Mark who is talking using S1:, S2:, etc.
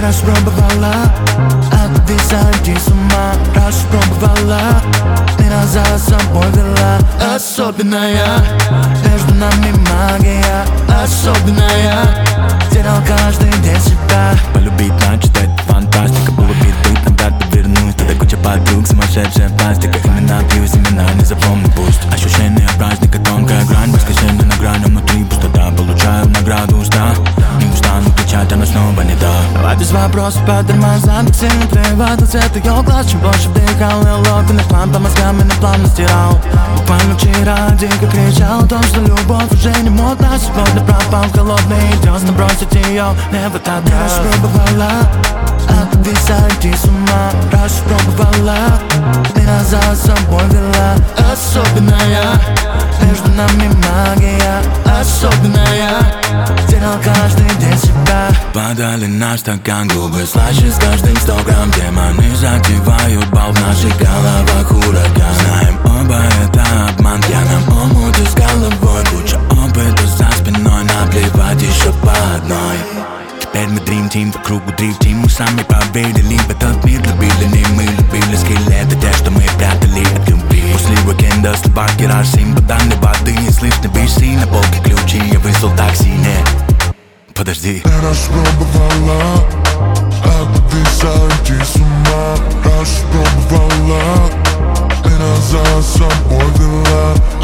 S1: распробовала, отвисайте с ума. Распробовала, ни раза за собой вела. Особенная, между нами магия. Особенная, терял каждый день себя.
S2: Полюбить значит это фантастика. Было бит, когда-то вернусь. Тогда куча подруг, сумасшедшая пластика. Имена пьюсь, имена не запомню пусть. Ощущение праздника, тонкая грань. Воскресенье на грани, внутри пустота. Получаю награду, не устану кричать, она снова не та.
S1: Давай без вопросов по тормозам. Так сильно плевать цвет ее глаз. Чем больше вдыхал я локоны, план по мозгам и плавно стирал. Буквально вчера дико кричал о том, что любовь уже не модна. Сегодня пропал в холодный дёсна. Бросить ее не в этот раз. Распробовала, отвисайте с ума. Распробовала, ни раза за собой вела. Особенная, между нами магия. Особенная, терял каждый день себя.
S2: Подали наш стакан, губы слаще с каждым 100 грамм. Демоны задевают бал в наших головах ураган. Знаем оба, это обман, я нам омуте с головой. Куча опыта за спиной, наплевать еще по одной. Теперь мы Dream Team, вокруг Dream Team. Мы сами поверили в этот мир, любили не мы, любили скелеты, те, что мы прятали от любви. После уикенда слабак тираж, 7 бутылок воды. Не слышно BC, на полке ключи, я вызвал такси, не. Подожди.
S3: Распробовала, отвисайте с ума. Распробовала, ни раза за собой вела.